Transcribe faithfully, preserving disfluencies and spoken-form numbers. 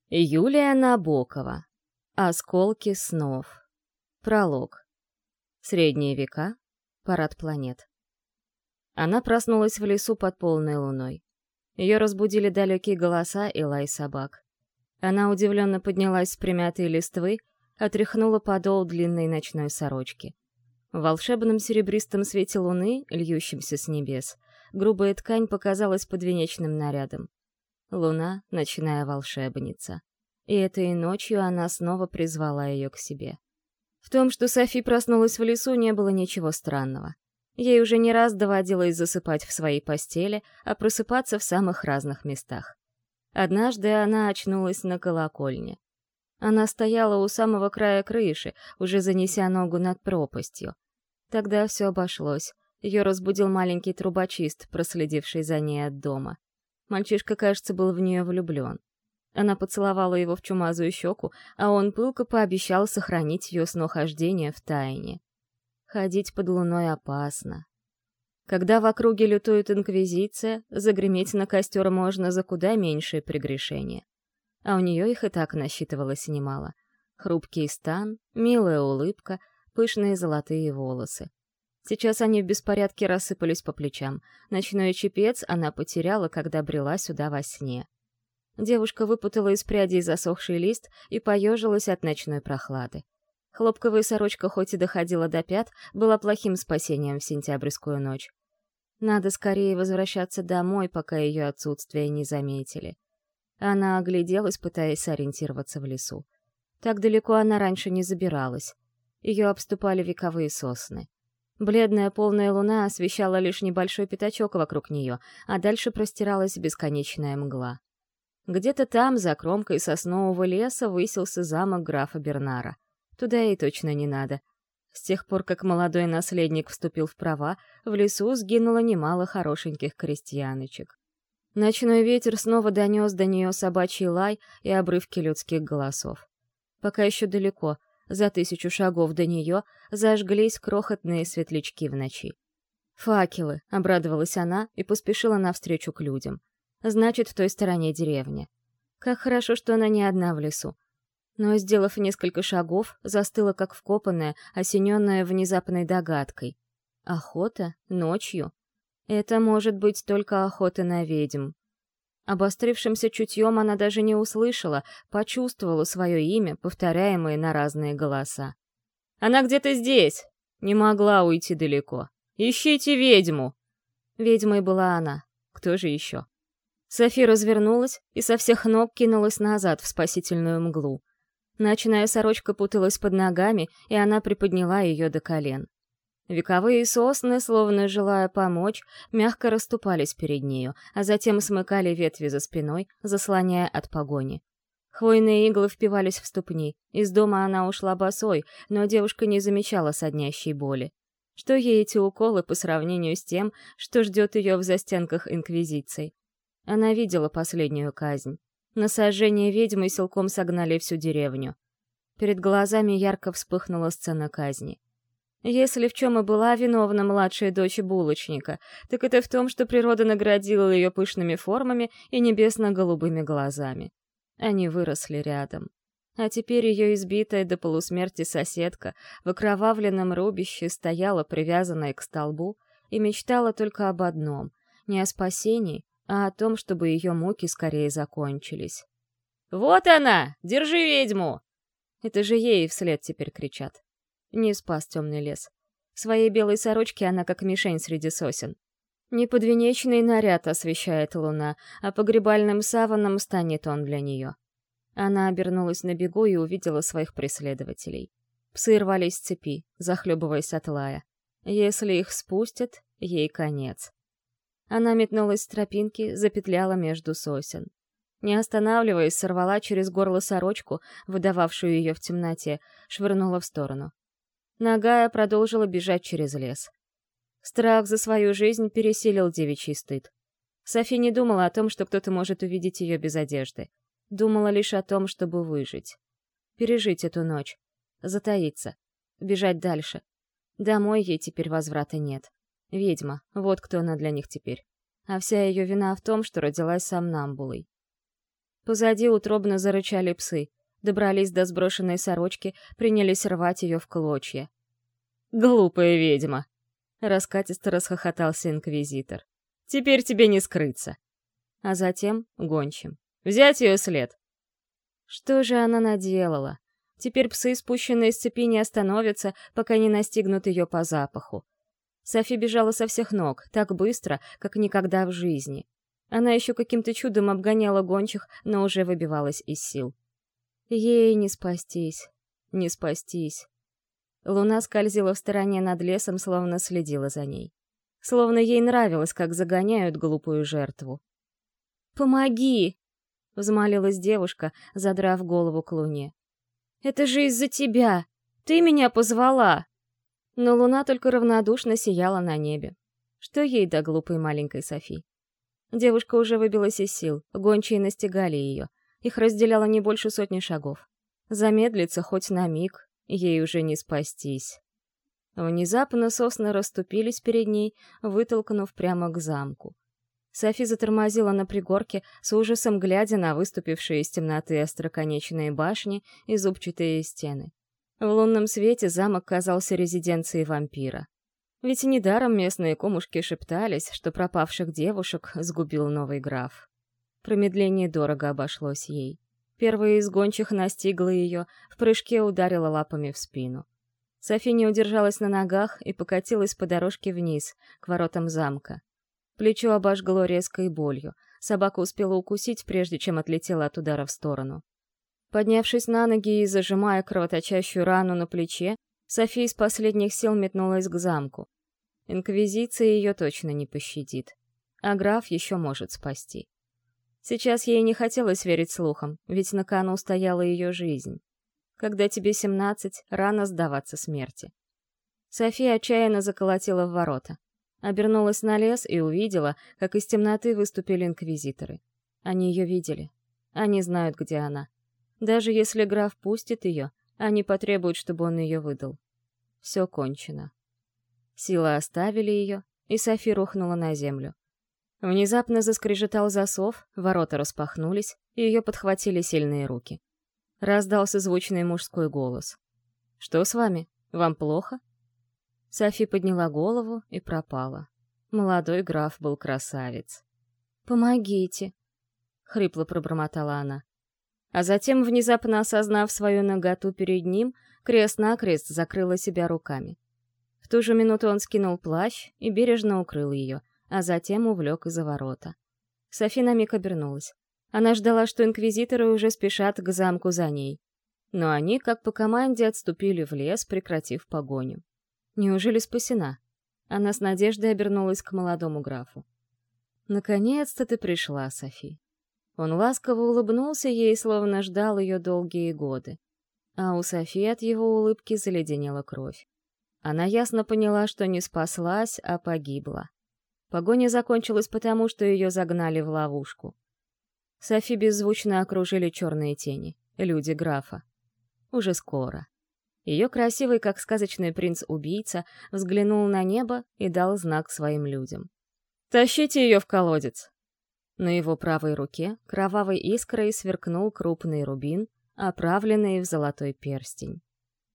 Юлия Набокова. Осколки снов. Пролог. Средние века. Парад планет. Она проснулась в лесу под полной луной. Ее разбудили далекие голоса и лай собак. Она удивленно поднялась с примятой листвы, отряхнула подол длинной ночной сорочки. В волшебном серебристом свете луны, льющемся с небес, грубая ткань показалась подвенечным нарядом. Луна — ночная волшебница. И этой ночью она снова призвала ее к себе. В том, что Софи проснулась в лесу, не было ничего странного. Ей уже не раз доводилось засыпать в своей постели, а просыпаться в самых разных местах. Однажды она очнулась на колокольне. Она стояла у самого края крыши, уже занеся ногу над пропастью. Тогда все обошлось. Ее разбудил маленький трубочист, проследивший за ней от дома. Мальчишка, кажется, был в нее влюблен. Она поцеловала его в чумазую щеку, а он пылко пообещал сохранить ее снохождение в тайне. Ходить под луной опасно. Когда в округе лютует инквизиция, загреметь на костер можно за куда меньшее прегрешение. А у нее их и так насчитывалось немало. Хрупкий стан, милая улыбка, пышные золотые волосы. Сейчас они в беспорядке рассыпались по плечам. Ночной чепец она потеряла, когда брела сюда во сне. Девушка выпутала из прядей засохший лист и поежилась от ночной прохлады. Хлопковая сорочка хоть и доходила до пят, была плохим спасением в сентябрьскую ночь. Надо скорее возвращаться домой, пока ее отсутствие не заметили. Она огляделась, пытаясь сориентироваться в лесу. Так далеко она раньше не забиралась. Ее обступали вековые сосны. Бледная полная луна освещала лишь небольшой пятачок вокруг нее, а дальше простиралась бесконечная мгла. Где-то там, за кромкой соснового леса, высился замок графа Бернара. Туда ей точно не надо. С тех пор, как молодой наследник вступил в права, в лесу сгинуло немало хорошеньких крестьяночек. Ночной ветер снова донес до нее собачий лай и обрывки людских голосов. Пока еще далеко, за тысячу шагов до нее, зажглись крохотные светлячки в ночи. «Факелы!» — обрадовалась она и поспешила навстречу к людям. «Значит, в той стороне деревня. Как хорошо, что она не одна в лесу». Но, сделав несколько шагов, застыла как вкопанная, осененная внезапной догадкой. Охота? Ночью? Это может быть только охота на ведьм. Обострившимся чутьем она даже не услышала, почувствовала свое имя, повторяемое на разные голоса. «Она где-то здесь! Не могла уйти далеко! Ищите ведьму!» Ведьмой была она. Кто же еще? Софи развернулась и со всех ног кинулась назад в спасительную мглу. Ночная сорочка путалась под ногами, и она приподняла ее до колен. Вековые сосны, словно желая помочь, мягко расступались перед нею, а затем смыкали ветви за спиной, заслоняя от погони. Хвойные иглы впивались в ступни. Из дома она ушла босой, но девушка не замечала соднящей боли. Что ей эти уколы по сравнению с тем, что ждет ее в застенках инквизиции? Она видела последнюю казнь. На сожжение ведьмы силком согнали всю деревню. Перед глазами ярко вспыхнула сцена казни. Если в чем и была виновна младшая дочь булочника, так это в том, что природа наградила ее пышными формами и небесно-голубыми глазами. Они выросли рядом. А теперь ее избитая до полусмерти соседка в окровавленном рубище стояла привязанная к столбу и мечтала только об одном — не о спасении, а о том, чтобы ее муки скорее закончились. «Вот она! Держи ведьму!» Это же ей вслед теперь кричат. Не спас темный лес. В своей белой сорочке она как мишень среди сосен. Не подвенечный наряд освещает луна, а погребальным саваном станет он для нее. Она обернулась на бегу и увидела своих преследователей. Псы рвались с цепи, захлебываясь от лая. Если их спустят, ей конец. Она метнулась с тропинки, запетляла между сосен. Не останавливаясь, сорвала через горло сорочку, выдававшую ее в темноте, швырнула в сторону. Нагая продолжила бежать через лес. Страх за свою жизнь пересилил девичий стыд. Софи не думала о том, что кто-то может увидеть ее без одежды. Думала лишь о том, чтобы выжить. Пережить эту ночь. Затаиться. Бежать дальше. Домой ей теперь возврата нет. Ведьма, вот кто она для них теперь. А вся ее вина в том, что родилась сомнамбулой. Позади утробно зарычали псы, добрались до сброшенной сорочки, принялись рвать ее в клочья. «Глупая ведьма!» — раскатисто расхохотался инквизитор. «Теперь тебе не скрыться!» А затем гончим. «Взять ее след!» Что же она наделала? Теперь псы, спущенные с цепи, не остановятся, пока не настигнут ее по запаху. Софи бежала со всех ног, так быстро, как никогда в жизни. Она еще каким-то чудом обгоняла гончих, но уже выбивалась из сил. Ей не спастись, не спастись. Луна скользила в стороне над лесом, словно следила за ней. Словно ей нравилось, как загоняют глупую жертву. «Помоги!» — взмолилась девушка, задрав голову к луне. «Это же из-за тебя! Ты меня позвала!» Но луна только равнодушно сияла на небе. Что ей до глупой маленькой Софи? Девушка уже выбилась из сил, гончие настигали ее. Их разделяло не больше сотни шагов. Замедлиться хоть на миг, ей уже не спастись. Внезапно сосны расступились перед ней, вытолкнув прямо к замку. Софи затормозила на пригорке, с ужасом глядя на выступившие из темноты остроконечные башни и зубчатые стены. В лунном свете замок казался резиденцией вампира. Ведь недаром местные кумушки шептались, что пропавших девушек сгубил новый граф. Промедление дорого обошлось ей. Первая из гончих настигла ее, в прыжке ударила лапами в спину. Софи не удержалась на ногах и покатилась по дорожке вниз, к воротам замка. Плечо обожгло резкой болью. Собака успела укусить, прежде чем отлетела от удара в сторону. Поднявшись на ноги и зажимая кровоточащую рану на плече, София из последних сил метнулась к замку. Инквизиция ее точно не пощадит. А граф еще может спасти. Сейчас ей не хотелось верить слухам, ведь на кону стояла ее жизнь. Когда тебе семнадцать, рано сдаваться смерти. София отчаянно заколотила в ворота. Обернулась на лес и увидела, как из темноты выступили инквизиторы. Они ее видели. Они знают, где она. Даже если граф пустит ее, они потребуют, чтобы он ее выдал. Все кончено. Силы оставили ее, и Софи рухнула на землю. Внезапно заскрежетал засов, ворота распахнулись, и ее подхватили сильные руки. Раздался звучный мужской голос. «Что с вами? Вам плохо?» Софи подняла голову и пропала. Молодой граф был красавец. «Помогите!» — хрипло пробормотала она. А затем, внезапно осознав свою наготу перед ним, крест-накрест закрыла себя руками. В ту же минуту он скинул плащ и бережно укрыл ее, а затем увлек из-за ворота. Софи на миг обернулась. Она ждала, что инквизиторы уже спешат к замку за ней. Но они, как по команде, отступили в лес, прекратив погоню. Неужели спасена? Она с надеждой обернулась к молодому графу. «Наконец-то ты пришла, Софи». Он ласково улыбнулся ей, словно ждал ее долгие годы. А у Софи от его улыбки заледенела кровь. Она ясно поняла, что не спаслась, а погибла. Погоня закончилась потому, что ее загнали в ловушку. Софи беззвучно окружили черные тени, люди графа. Уже скоро. Ее красивый, как сказочный принц-убийца, взглянул на небо и дал знак своим людям. «Тащите ее в колодец!» На его правой руке кровавой искрой сверкнул крупный рубин, оправленный в золотой перстень.